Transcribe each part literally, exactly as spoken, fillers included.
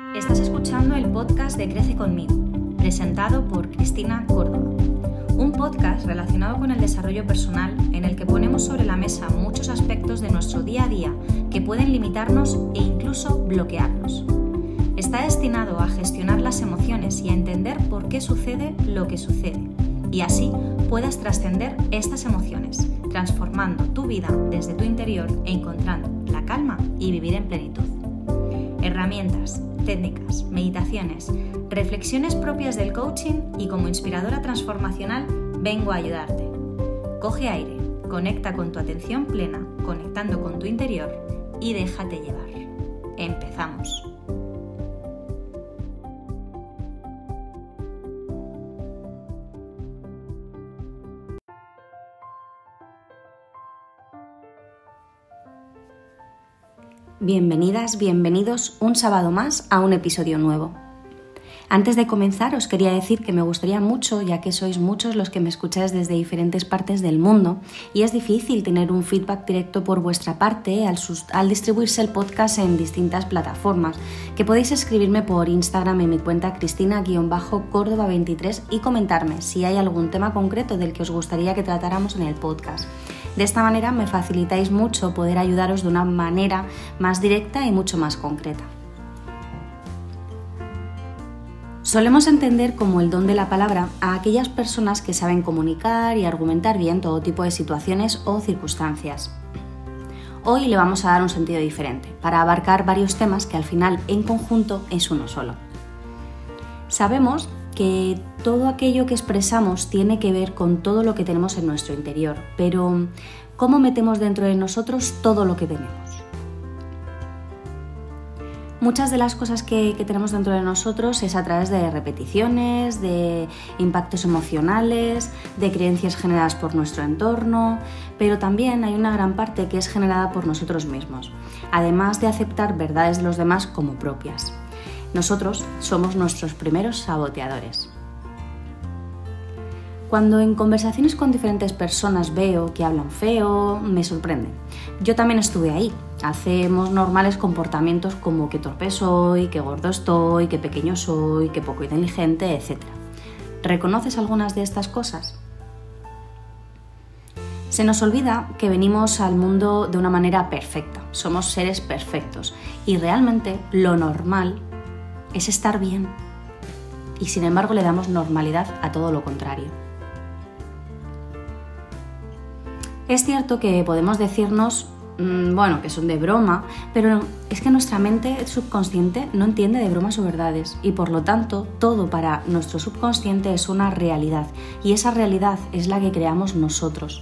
Estás escuchando el podcast de Crece Conmigo, presentado por Cristina Córdoba. Un podcast relacionado con el desarrollo personal en el que ponemos sobre la mesa muchos aspectos de nuestro día a día que pueden limitarnos e incluso bloquearnos. Está destinado a gestionar las emociones y a entender por qué sucede lo que sucede, y así puedas trascender estas emociones, transformando tu vida desde tu interior e encontrando la calma y vivir en plenitud. Herramientas, técnicas, meditaciones, reflexiones propias del coaching y como inspiradora transformacional vengo a ayudarte. Coge aire, conecta con tu atención plena, conectando con tu interior y déjate llevar. Empezamos. Bienvenidas, bienvenidos un sábado más a un episodio nuevo. Antes de comenzar os quería decir que me gustaría mucho, ya que sois muchos los que me escucháis desde diferentes partes del mundo y es difícil tener un feedback directo por vuestra parte al, sus- al distribuirse el podcast en distintas plataformas, que podéis escribirme por Instagram en mi cuenta Cristina-Córdoba veintitrés y comentarme si hay algún tema concreto del que os gustaría que tratáramos en el podcast. De esta manera me facilitáis mucho poder ayudaros de una manera más directa y mucho más concreta. Solemos entender como el don de la palabra a aquellas personas que saben comunicar y argumentar bien todo tipo de situaciones o circunstancias. Hoy le vamos a dar un sentido diferente, para abarcar varios temas que al final en conjunto es uno solo. Sabemos que todo aquello que expresamos tiene que ver con todo lo que tenemos en nuestro interior, pero ¿cómo metemos dentro de nosotros todo lo que tenemos? Muchas de las cosas que, que tenemos dentro de nosotros es a través de repeticiones, de impactos emocionales, de creencias generadas por nuestro entorno, pero también hay una gran parte que es generada por nosotros mismos, además de aceptar verdades de los demás como propias. Nosotros somos nuestros primeros saboteadores. Cuando en conversaciones con diferentes personas veo que hablan feo, me sorprende. Yo también estuve ahí. Hacemos normales comportamientos como que torpe soy, que gordo estoy, que pequeño soy, que poco inteligente, etcétera. ¿Reconoces algunas de estas cosas? Se nos olvida que venimos al mundo de una manera perfecta. Somos seres perfectos y realmente lo normal es estar bien. Y sin embargo le damos normalidad a todo lo contrario. Es cierto que podemos decirnos, mmm, bueno, que son de broma, pero es que nuestra mente subconsciente no entiende de bromas o verdades y por lo tanto todo para nuestro subconsciente es una realidad y esa realidad es la que creamos nosotros.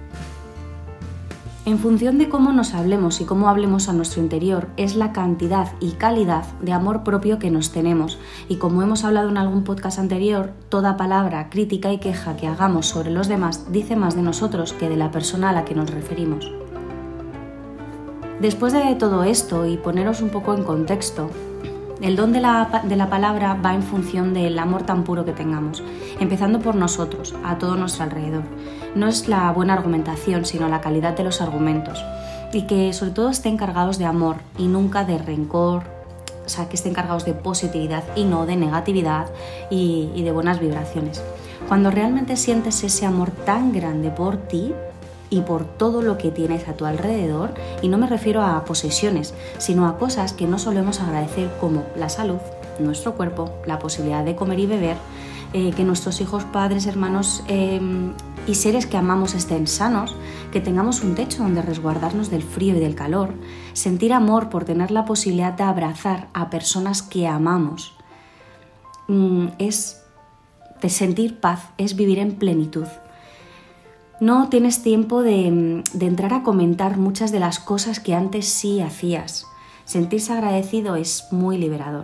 En función de cómo nos hablemos y cómo hablemos a nuestro interior es la cantidad y calidad de amor propio que nos tenemos y como hemos hablado en algún podcast anterior, toda palabra, crítica y queja que hagamos sobre los demás dice más de nosotros que de la persona a la que nos referimos. Después de todo esto y poneros un poco en contexto, el don de la, de la palabra va en función del amor tan puro que tengamos, empezando por nosotros, a todo nuestro alrededor. No es la buena argumentación, sino la calidad de los argumentos. Y que sobre todo estén cargados de amor y nunca de rencor, o sea, que estén cargados de positividad y no de negatividad y, y de buenas vibraciones. Cuando realmente sientes ese amor tan grande por ti, y por todo lo que tienes a tu alrededor, y no me refiero a posesiones, sino a cosas que no solemos agradecer como la salud, nuestro cuerpo, la posibilidad de comer y beber, eh, que nuestros hijos, padres, hermanos eh, y seres que amamos estén sanos, que tengamos un techo donde resguardarnos del frío y del calor, sentir amor por tener la posibilidad de abrazar a personas que amamos, mm, es de sentir paz, es vivir en plenitud. No tienes tiempo de, de entrar a comentar muchas de las cosas que antes sí hacías. Sentirse agradecido es muy liberador.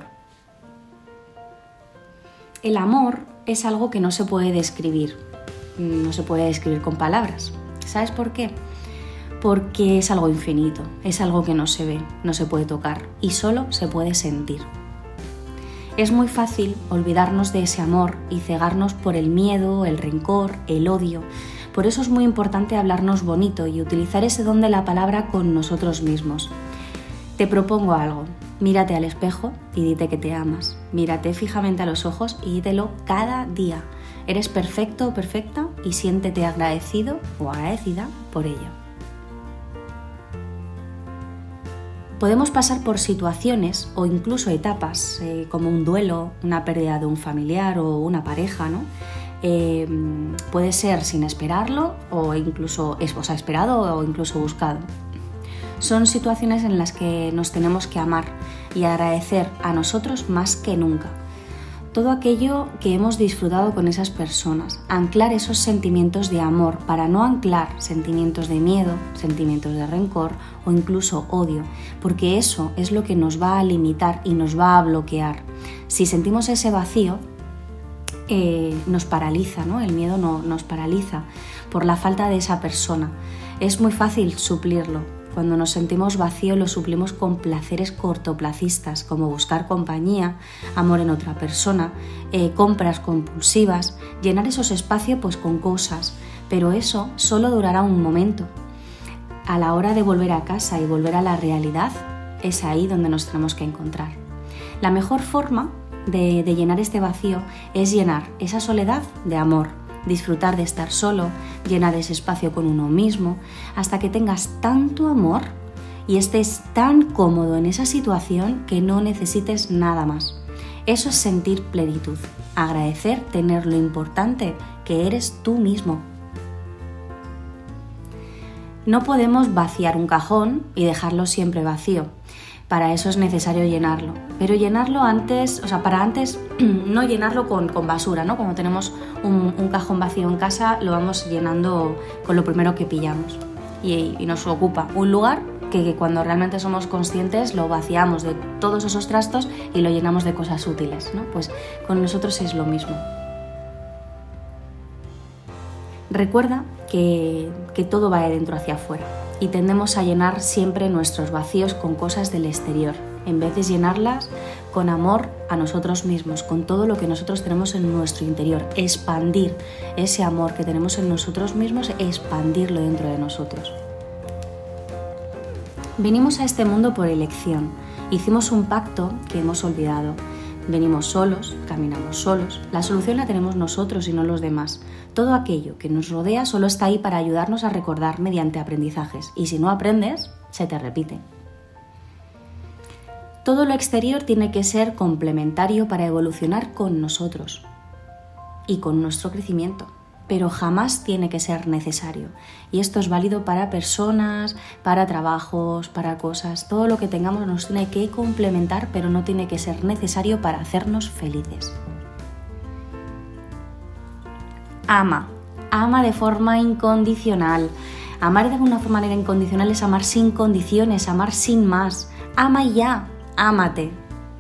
El amor es algo que no se puede describir, no se puede describir con palabras. ¿Sabes por qué? Porque es algo infinito, es algo que no se ve, no se puede tocar y solo se puede sentir. Es muy fácil olvidarnos de ese amor y cegarnos por el miedo, el rencor, el odio. Por eso es muy importante hablarnos bonito y utilizar ese don de la palabra con nosotros mismos. Te propongo algo. Mírate al espejo y dite que te amas. Mírate fijamente a los ojos y dítelo cada día. Eres perfecto o perfecta y siéntete agradecido o agradecida por ello. Podemos pasar por situaciones o incluso etapas, eh, como un duelo, una pérdida de un familiar o una pareja, ¿no? Eh, puede ser sin esperarlo o incluso o sea, esperado o incluso buscado. Son situaciones en las que nos tenemos que amar y agradecer a nosotros más que nunca. Todo aquello que hemos disfrutado con esas personas, anclar esos sentimientos de amor para no anclar sentimientos de miedo, sentimientos de rencor o incluso odio, porque eso es lo que nos va a limitar y nos va a bloquear. Si sentimos ese vacío, eh, nos paraliza, ¿no? El miedo no, nos paraliza por la falta de esa persona. Es muy fácil suplirlo. Cuando nos sentimos vacío lo suplimos con placeres cortoplacistas, como buscar compañía, amor en otra persona, eh, compras compulsivas, llenar esos espacios pues con cosas, pero eso solo durará un momento. A la hora de volver a casa y volver a la realidad, es ahí donde nos tenemos que encontrar. La mejor forma de, de llenar este vacío es llenar esa soledad de amor, disfrutar de estar solo, llenar ese espacio con uno mismo, hasta que tengas tanto amor y estés tan cómodo en esa situación que no necesites nada más. Eso es sentir plenitud, agradecer tener lo importante que eres tú mismo. No podemos vaciar un cajón y dejarlo siempre vacío. Para eso es necesario llenarlo, pero llenarlo antes, o sea, para antes no llenarlo con, con basura, ¿no? Cuando tenemos un, un cajón vacío en casa, lo vamos llenando con lo primero que pillamos y, y nos ocupa un lugar que, que cuando realmente somos conscientes lo vaciamos de todos esos trastos y lo llenamos de cosas útiles, ¿no? Pues con nosotros es lo mismo. Recuerda que, que todo va de dentro hacia afuera. Y tendemos a llenar siempre nuestros vacíos con cosas del exterior, en vez de llenarlas con amor a nosotros mismos, con todo lo que nosotros tenemos en nuestro interior, expandir ese amor que tenemos en nosotros mismos, expandirlo dentro de nosotros. Venimos a este mundo por elección, hicimos un pacto que hemos olvidado. Venimos solos, caminamos solos, la solución la tenemos nosotros y no los demás. Todo aquello que nos rodea solo está ahí para ayudarnos a recordar mediante aprendizajes, y si no aprendes, se te repite. Todo lo exterior tiene que ser complementario para evolucionar con nosotros y con nuestro crecimiento, pero jamás tiene que ser necesario. Y esto es válido para personas, para trabajos, para cosas. Todo lo que tengamos nos tiene que complementar, pero no tiene que ser necesario para hacernos felices. Ama, ama de forma incondicional. Amar de una manera incondicional es amar sin condiciones, amar sin más. Ama y ya, ámate.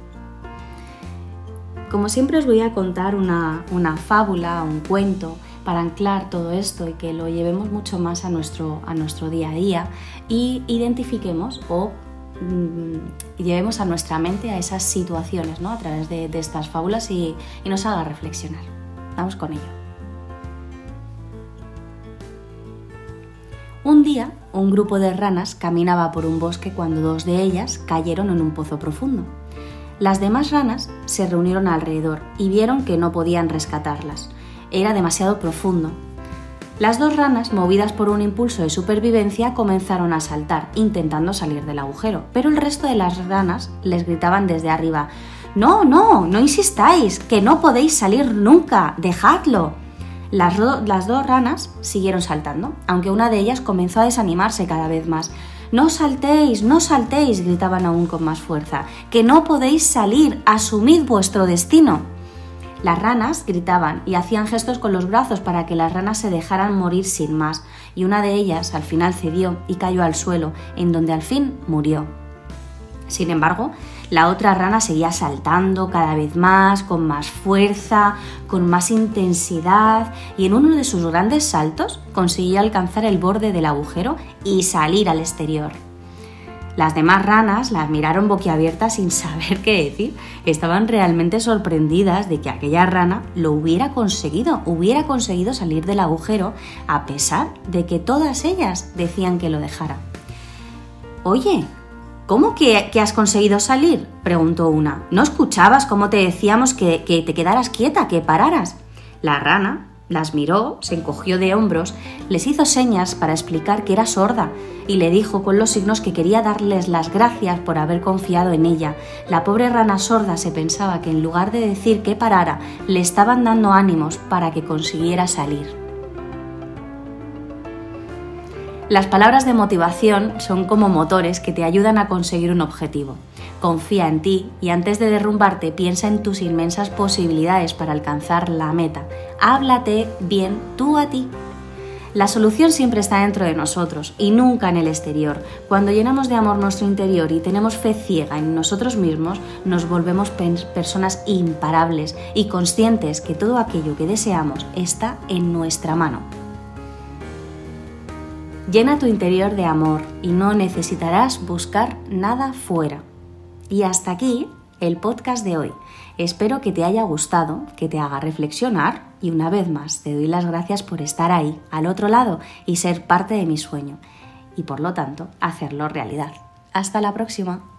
Como siempre os voy a contar una, una fábula, un cuento, para anclar todo esto y que lo llevemos mucho más a nuestro, a nuestro día a día y identifiquemos o mmm, llevemos a nuestra mente a esas situaciones, ¿no? A través de, de estas fábulas y, y nos haga reflexionar. Vamos con ello. Un día, un grupo de ranas caminaba por un bosque cuando dos de ellas cayeron en un pozo profundo. Las demás ranas se reunieron alrededor y vieron que no podían rescatarlas. Era demasiado profundo. Las dos ranas, movidas por un impulso de supervivencia, comenzaron a saltar, intentando salir del agujero, pero el resto de las ranas les gritaban desde arriba: «No, no, no insistáis, que no podéis salir nunca, dejadlo». Las, do- las dos ranas siguieron saltando, aunque una de ellas comenzó a desanimarse cada vez más. «No saltéis, no saltéis», gritaban aún con más fuerza, «que no podéis salir, asumid vuestro destino». Las ranas gritaban y hacían gestos con los brazos para que las ranas se dejaran morir sin más, y una de ellas al final cedió y cayó al suelo, en donde al fin murió. Sin embargo, la otra rana seguía saltando cada vez más, con más fuerza, con más intensidad, y en uno de sus grandes saltos consiguió alcanzar el borde del agujero y salir al exterior. Las demás ranas las miraron boquiabiertas sin saber qué decir. Estaban realmente sorprendidas de que aquella rana lo hubiera conseguido, hubiera conseguido salir del agujero, a pesar de que todas ellas decían que lo dejara. «Oye, ¿Cómo que, que has conseguido salir?, preguntó una. ¿No escuchabas cómo te decíamos que, que te quedaras quieta, que pararas? La rana las miró, se encogió de hombros, les hizo señas para explicar que era sorda y le dijo con los signos que quería darles las gracias por haber confiado en ella. La pobre rana sorda se pensaba que en lugar de decir que parara, le estaban dando ánimos para que consiguiera salir. Las palabras de motivación son como motores que te ayudan a conseguir un objetivo. Confía en ti y antes de derrumbarte piensa en tus inmensas posibilidades para alcanzar la meta. Háblate bien tú a ti. La solución siempre está dentro de nosotros y nunca en el exterior. Cuando llenamos de amor nuestro interior y tenemos fe ciega en nosotros mismos, nos volvemos personas imparables y conscientes que todo aquello que deseamos está en nuestra mano. Llena tu interior de amor y no necesitarás buscar nada fuera. Y hasta aquí el podcast de hoy. Espero que te haya gustado, que te haga reflexionar y una vez más te doy las gracias por estar ahí, al otro lado y ser parte de mi sueño y por lo tanto hacerlo realidad. Hasta la próxima.